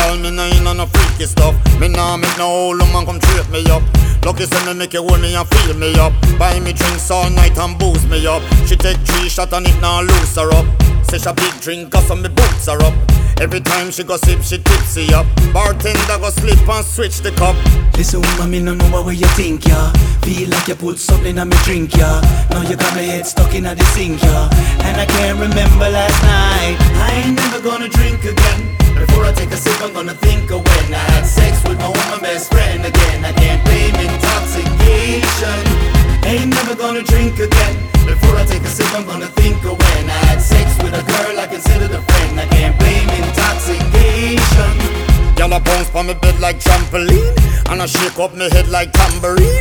Girl, me nah in on no freaky stuff. Me nah make no old woman come treat me up. Lucky say me make you hold me and feel me up. Buy me drinks all night and boost me up. She take 3 shots and it now loose her up. Say she a big drinker so me boots her up. Every time she go sip she tipsy up. Bartender go slip and switch the cup. Listen woman, me no know what you think, yeah. Feel like you put something on me drink, yeah. Now you got my head stuck in the sink, yeah. And I can't remember last night. I ain't never gonna drink again. Before I take a sip I'm gonna think of when I had sex with my best friend again. I can't blame intoxication. Ain't never gonna drink again. Before I take a sip I'm gonna think of when I had sex with a girl I considered a friend. I can't blame intoxication. Girl a bounce on me bed like trampoline, and I shake up me head like tambourine.